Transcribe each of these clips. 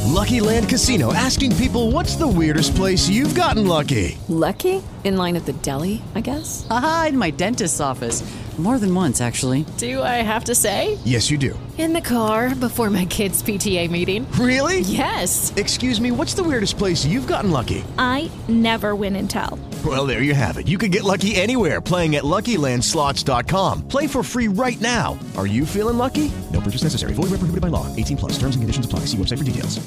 Lucky Land Casino, asking people, what's the weirdest place you've gotten lucky? Lucky? In line at the deli, I guess? Aha, in my dentist's office. More than once, actually. Do I have to say? Yes, you do. In the car before my kids' PTA meeting. Really? Yes. Excuse me, what's the weirdest place you've gotten lucky? I never win and tell. Well, there you have it. You can get lucky anywhere, playing at LuckyLandSlots.com. Play for free right now. Are you feeling lucky? No purchase necessary. Void where prohibited by law. 18+. Terms and conditions apply. See website for details.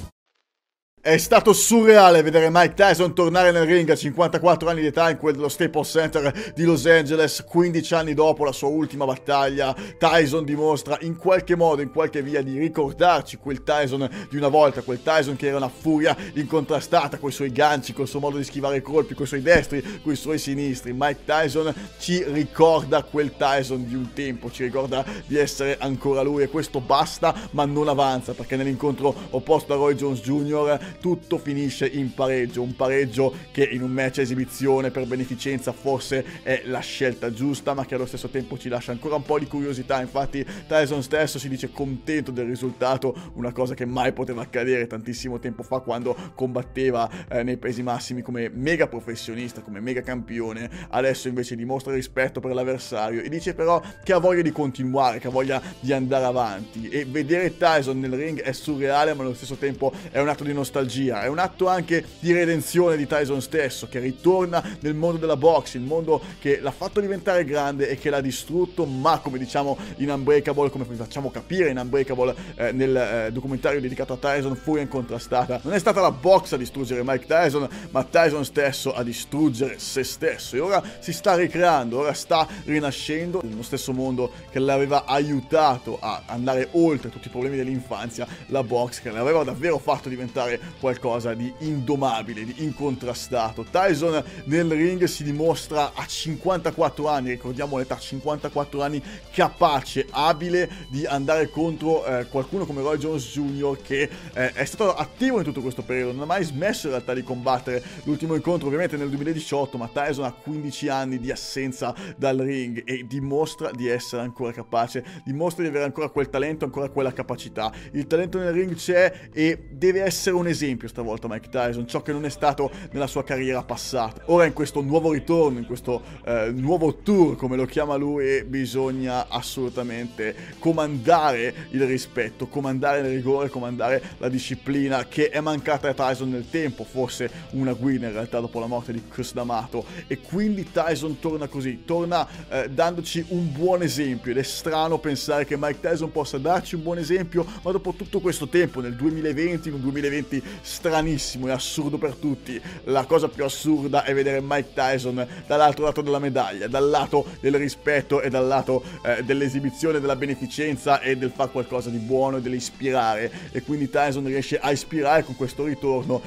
È stato surreale vedere Mike Tyson tornare nel ring a 54 anni di età in quello Staples Center di Los Angeles. 15 anni dopo la sua ultima battaglia, Tyson dimostra in qualche modo, in qualche via, di ricordarci quel Tyson di una volta, quel Tyson che era una furia incontrastata, coi suoi ganci, col suo modo di schivare i colpi, coi suoi destri, coi suoi sinistri. Mike Tyson ci ricorda quel Tyson di un tempo, ci ricorda di essere ancora lui, e questo basta ma non avanza, perché nell'incontro opposto a Roy Jones Jr. tutto finisce in pareggio, un pareggio che in un match a esibizione per beneficenza forse è la scelta giusta, ma che allo stesso tempo ci lascia ancora un po' di curiosità. Infatti Tyson stesso si dice contento del risultato, una cosa che mai poteva accadere tantissimo tempo fa quando combatteva nei pesi massimi come mega professionista, come mega campione. Adesso invece dimostra rispetto per l'avversario e dice però che ha voglia di continuare, che ha voglia di andare avanti, e vedere Tyson nel ring è surreale, ma allo stesso tempo è un atto di nostalgia, è un atto anche di redenzione di Tyson stesso, che ritorna nel mondo della boxe, il mondo che l'ha fatto diventare grande e che l'ha distrutto, ma come diciamo in Unbreakable, come vi facciamo capire in Unbreakable, nel documentario dedicato a Tyson, furia incontrastata, non è stata la boxe a distruggere Mike Tyson, ma Tyson stesso a distruggere se stesso, e ora si sta ricreando, ora sta rinascendo nello stesso mondo che l'aveva aiutato a andare oltre tutti i problemi dell'infanzia, la boxe, che l'aveva davvero fatto diventare qualcosa di indomabile, di incontrastato. Tyson nel ring si dimostra a 54 anni, ricordiamo l'età, 54 anni, capace, abile di andare contro qualcuno come Roy Jones Jr. che è stato attivo in tutto questo periodo, non ha mai smesso in realtà di combattere. L'ultimo incontro ovviamente nel 2018, ma Tyson ha 15 anni di assenza dal ring e dimostra di essere ancora capace, dimostra di avere ancora quel talento, ancora quella capacità. Il talento nel ring c'è e deve essere un esempio stavolta Mike Tyson, ciò che non è stato nella sua carriera passata. Ora in questo nuovo ritorno, in questo nuovo tour come lo chiama lui, bisogna assolutamente comandare il rispetto, comandare il rigore, comandare la disciplina che è mancata a Tyson nel tempo, forse una guida in realtà dopo la morte di Chris D'Amato, e quindi Tyson torna così, torna dandoci un buon esempio, ed è strano pensare che Mike Tyson possa darci un buon esempio, ma dopo tutto questo tempo, nel 2020, un 2020 stranissimo e assurdo per tutti. La cosa più assurda è vedere Mike Tyson dall'altro lato della medaglia, dal lato del rispetto e dal lato dell'esibizione, della beneficenza e del far qualcosa di buono e dell'ispirare, e quindi Tyson riesce a ispirare con questo ritorno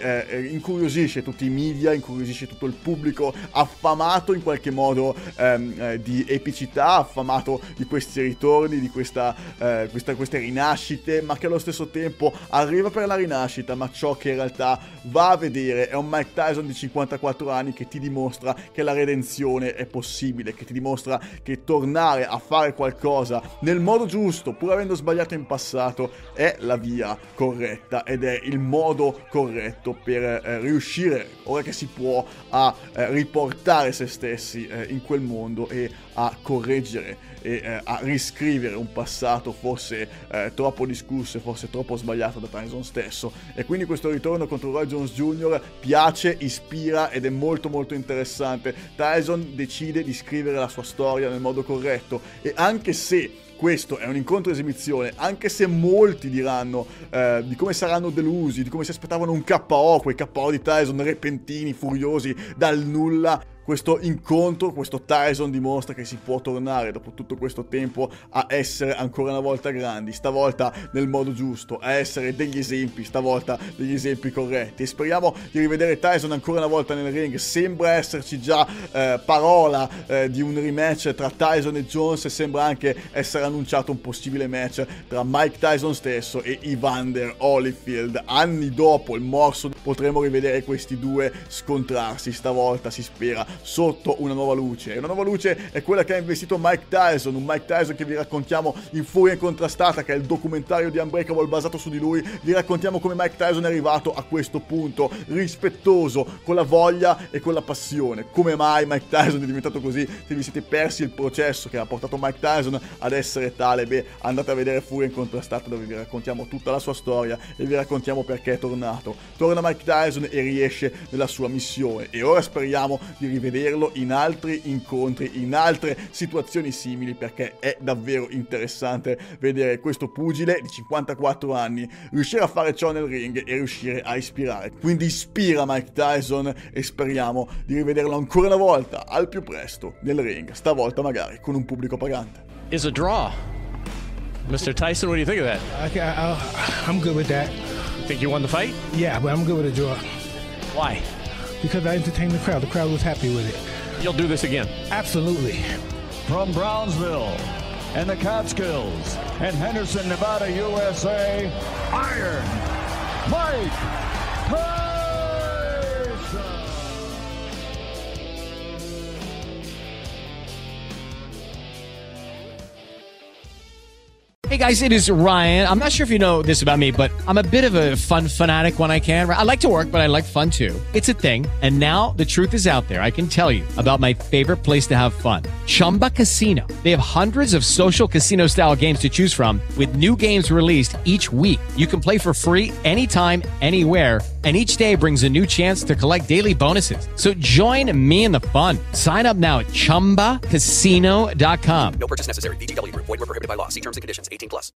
e incuriosisce tutti i media, incuriosisce tutto il pubblico affamato in qualche modo di epicità, affamato di questi ritorni, di queste rinascite, ma che allo stesso tempo arriva per la rinascita, ma ciò che in realtà va a vedere è un Mike Tyson di 54 anni che ti dimostra che la redenzione è possibile, che ti dimostra che tornare a fare qualcosa nel modo giusto, pur avendo sbagliato in passato, è la via corretta ed è il modo corretto per riuscire, ora che si può, a riportare se stessi in quel mondo e a correggere e a riscrivere un passato forse troppo discusso e forse troppo sbagliato da Tyson stesso. E quindi questo ritorno contro Roy Jones Jr. piace, ispira ed è molto molto interessante. Tyson decide di scrivere la sua storia nel modo corretto, e anche se questo è un incontro esibizione, anche se molti diranno di come saranno delusi, di come si aspettavano un KO, quei KO di Tyson repentini, furiosi, dal nulla, questo incontro, questo Tyson dimostra che si può tornare dopo tutto questo tempo a essere ancora una volta grandi, stavolta nel modo giusto, a essere degli esempi, stavolta degli esempi corretti, e speriamo di rivedere Tyson ancora una volta nel ring. Sembra esserci già parola di un rematch tra Tyson e Jones, e sembra anche essere annunciato un possibile match tra Mike Tyson stesso e Evander Holyfield, anni dopo il morso potremo rivedere questi due scontrarsi, stavolta si spera sotto una nuova luce. E una nuova luce è quella che ha investito Mike Tyson, un Mike Tyson che vi raccontiamo in Furia Incontrastata, che è il documentario di Unbreakable basato su di lui. Vi raccontiamo come Mike Tyson è arrivato a questo punto, rispettoso, con la voglia e con la passione. Come mai Mike Tyson è diventato così? Se vi siete persi il processo che ha portato Mike Tyson ad essere tale, beh, andate a vedere Furia Incontrastata, dove vi raccontiamo tutta la sua storia e vi raccontiamo perché è tornato. Torna Mike Tyson e riesce nella sua missione, e ora speriamo di rivederlo in altri incontri, in altre situazioni simili, perché è davvero interessante vedere questo pugile di 54 anni riuscire a fare ciò nel ring e riuscire a ispirare. Quindi ispira Mike Tyson e speriamo di rivederlo ancora una volta al più presto nel ring, stavolta magari con un pubblico pagante. Is a draw. Mr. Tyson, what do you think of that? I'm good with that. You think you won the fight? Yeah, but I'm good with a draw. Why? Because I entertained the crowd. The crowd was happy with it. You'll do this again? Absolutely. From Brownsville and the Catskills and Henderson, Nevada, USA, Iron Mike Tyson! Hey guys, it is Ryan. I'm not sure if you know this about me, but I'm a bit of a fun fanatic when I can. I like to work, but I like fun too. It's a thing. And now the truth is out there. I can tell you about my favorite place to have fun. Chumba Casino. They have hundreds of social casino style games to choose from with new games released each week. You can play for free anytime, anywhere. And each day brings a new chance to collect daily bonuses. So join me in the fun. Sign up now at ChumbaCasino.com. No purchase necessary. VGW Group. Void where prohibited by law. See terms and conditions. 18+.